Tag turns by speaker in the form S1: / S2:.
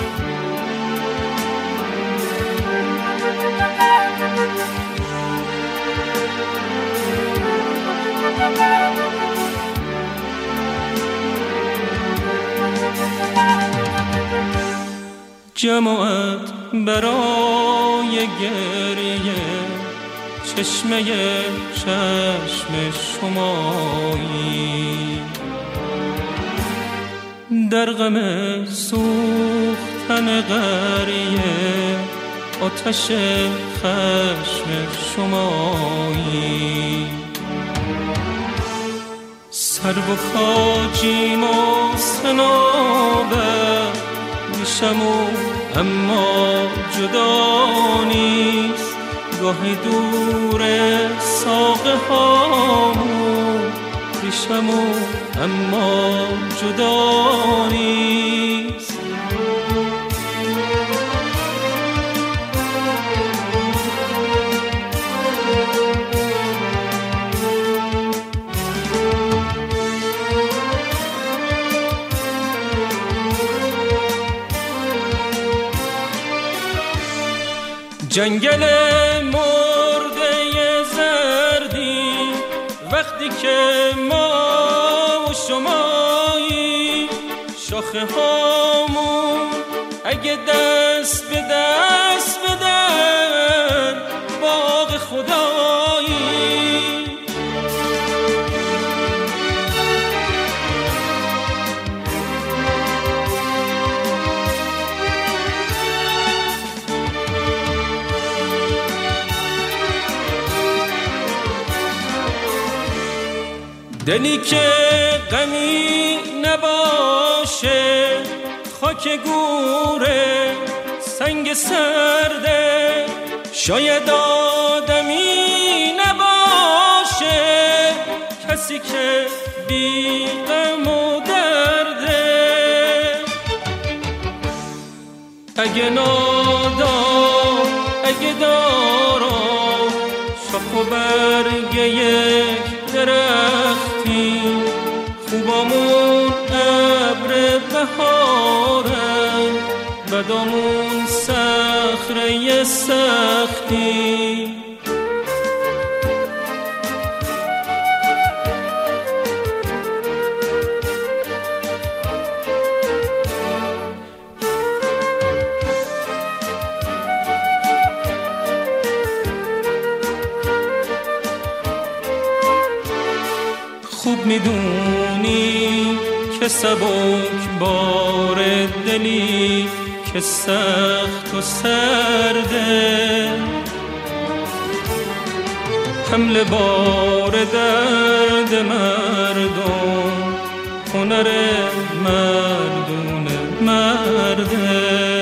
S1: جماعت برای گریه چشمه چشم شمایی، در غم سوختن قریه آتش خشم شمایی. سر و خاجیم و سنابه میشم اما جدا نیست، گاهی دور ساقه هامو ریشم اما جدا نیست. جنگل مرده زردی وقتی که ما و شمایی، شاخه هامون اگه دست به دست بدن باغ خدایی. دلی که غمی نباشه خاک گوره سنگ سرده، شاید آدمی نباشه کسی که بی غم و درده. اگه نادان اگه دارم شاخ و برگ یک درختی، خوبامون ابر بهارن بدامون صخره سختی. خوب میدونی که سبک بار دلی که سخت و سرده، حمل بار درد مردم هنر مردونه مرده.